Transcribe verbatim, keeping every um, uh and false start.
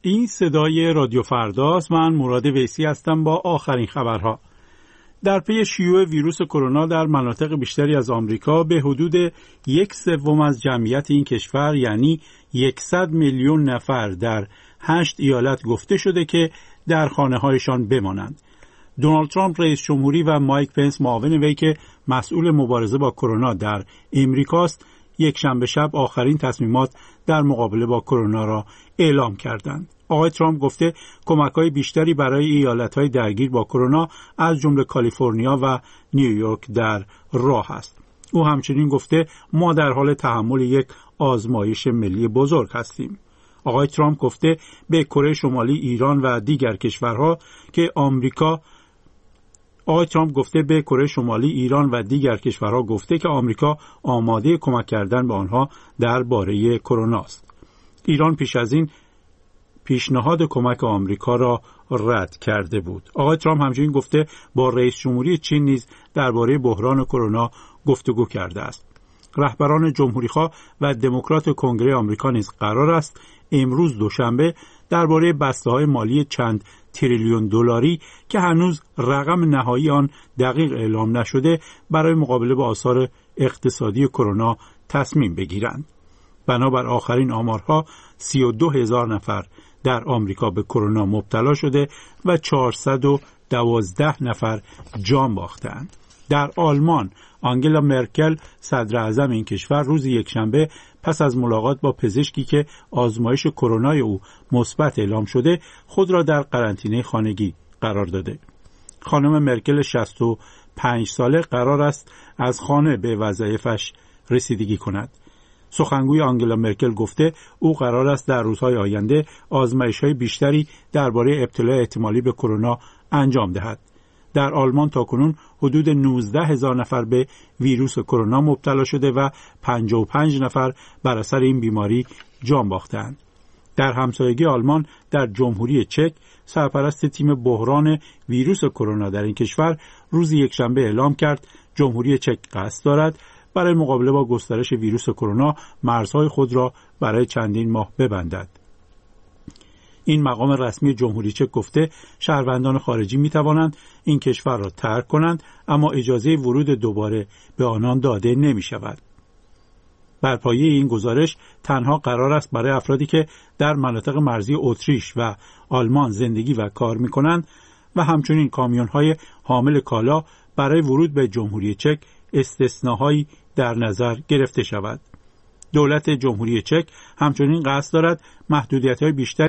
این صدای رادیو فرداست. من مراد ویسی هستم با آخرین خبرها. در پی شیوع ویروس کرونا در مناطق بیشتری از آمریکا به حدود یک سوم از جمعیت این کشور یعنی صد میلیون نفر در هشت ایالت گفته شده که در خانه‌هایشان بمانند. دونالد ترامپ رئیس جمهوری و مایک پنس معاون وی که مسئول مبارزه با کرونا در امریکاست، یک شنبه شب آخرین تصمیمات در مقابله با کرونا را اعلام کردند. آقای ترامپ گفته کمک‌های بیشتری برای ایالت‌های درگیر با کرونا از جمله کالیفرنیا و نیویورک در راه است. او همچنین گفته ما در حال تحمل یک آزمایش ملی بزرگ هستیم. آقای ترامپ گفته به کره شمالی، ایران و دیگر کشورها که آمریکا آقای ترامپ گفته به کره شمالی، ایران و دیگر کشورها گفته که آمریکا آماده کمک کردن به آنها درباره کرونا است. ایران پیش از این پیشنهاد کمک آمریکا را رد کرده بود. آقای ترامپ همچنین گفته با رئیس جمهوری چین نیز درباره بحران کرونا گفتگو کرده است. رهبران جمهوری‌خواه و دموکرات کنگره آمریکا نیز قرار است امروز دوشنبه درباره بسته‌های مالی چند تریلیون دلاری که هنوز رقم نهایی آن دقیق اعلام نشده برای مقابله با آثار اقتصادی کرونا تصمیم بگیرند. بنابر آخرین آمارها سی و دو هزار نفر در آمریکا به کرونا مبتلا شده و چهارصد و دوازده نفر جان باختند. در آلمان آنگلا مرکل صدر اعظم این کشور روز یکشنبه پس از ملاقات با پزشکی که آزمایش کرونای او مثبت اعلام شده خود را در قرنطینه خانگی قرار داده. خانم مرکل شصت و پنج ساله قرار است از خانه به وظایفش رسیدگی کند. سخنگوی آنگلا مرکل گفته او قرار است در روزهای آینده آزمایش‌های بیشتری درباره ابتلا احتمالی به کرونا انجام دهد. در آلمان تاکنون حدود نوزده هزار نفر به ویروس کرونا مبتلا شده و پنجاه و پنج نفر بر اثر این بیماری جان باختند. در همسایگی آلمان در جمهوری چک سرپرست تیم بحران ویروس کرونا در این کشور روز یکشنبه اعلام کرد جمهوری چک قصد دارد برای مقابله با گسترش ویروس کرونا مرزهای خود را برای چندین ماه ببندد. این مقام رسمی جمهوری چک گفته شهروندان خارجی می توانند این کشور را ترک کنند اما اجازه ورود دوباره به آنان داده نمی شود. بر پایه این گزارش تنها قرار است برای افرادی که در مناطق مرزی اتریش و آلمان زندگی و کار می کنند و همچنین کامیون‌های حامل کالا برای ورود به جمهوری چک استثناهایی در نظر گرفته شود. دولت جمهوری چک همچنین قصد دارد محدودیت‌های بیشتر